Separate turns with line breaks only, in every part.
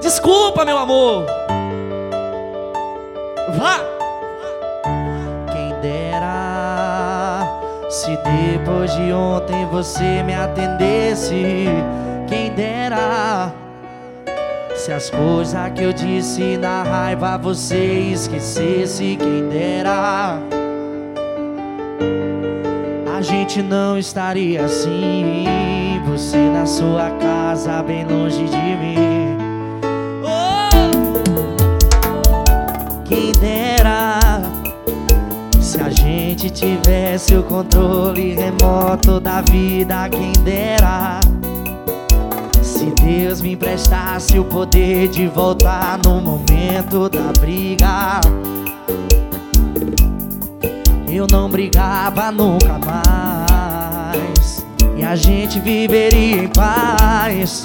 Desculpa, meu amor. Vá.
Quem dera se depois de ontem você me atendesse. Quem dera se as coisas que eu disse na raiva você esquecesse. Quem dera a gente não estaria assim, você na sua casa bem longe de mim. Quem dera se a gente tivesse o controle remoto da vida. Quem dera se Deus me emprestasse o poder de voltar no momento da briga. Eu não brigava nunca mais e a gente viveria em paz.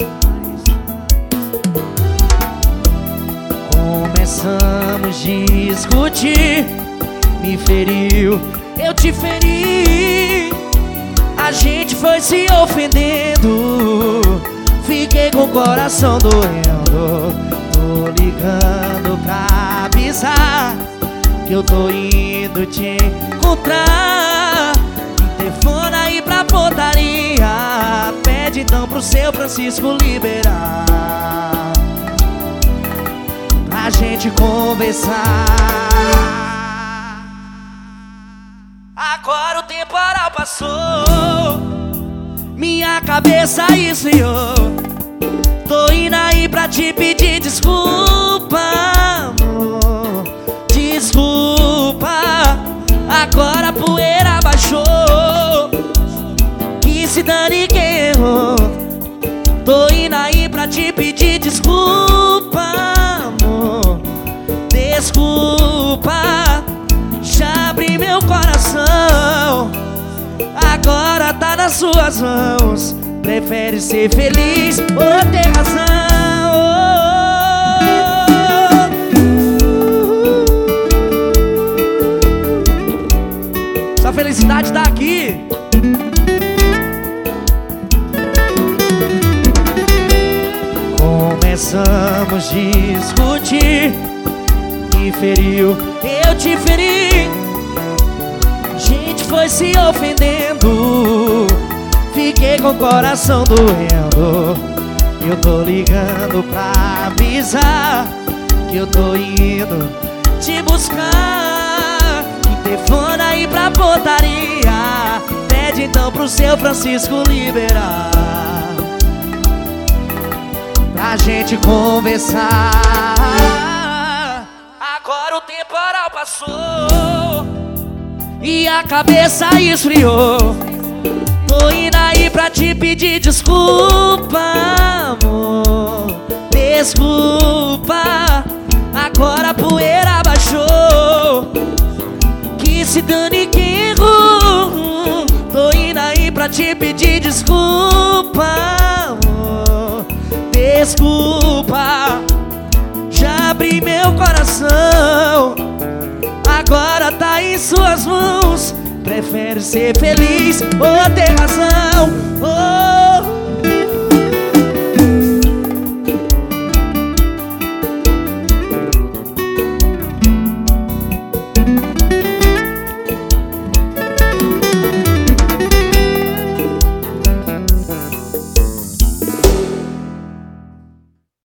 Começamos a discutir, me feriu, eu te feri. A gente foi se ofendendo, fiquei com o coração doendo. Tô ligando pra avisar que eu tô indo te encontrar. Telefona aí pra portaria, pede então pro seu Francisco liberar pra gente conversar. Agora o temporal passou, minha cabeça esfriou. Tô indo aí pra te pedir desculpa, amor. Desculpa, agora a poeira baixou. Que se dane quem errou. Tô indo aí pra te pedir desculpa, amor. Desculpa, já abri meu coração, agora tá nas suas mãos. Prefere ser feliz ou ter razão? Sua felicidade tá aqui. Começamos a discutir, me feriu, eu te feri. A gente foi se ofendendo, fiquei com o coração doendo. Eu tô ligando pra avisar que eu tô indo te buscar. Telefona aí pra portaria, pede então pro seu Francisco liberar pra gente conversar. Agora o temporal passou e a cabeça esfriou. Tô indo aí pra te pedir desculpa, amor. Desculpa, agora a poeira baixou. Que se dane quem errou. Tô indo aí pra te pedir desculpa, amor. Desculpa, já abri meu coração, agora tá em suas mãos. Prefere ser feliz ou ter razão?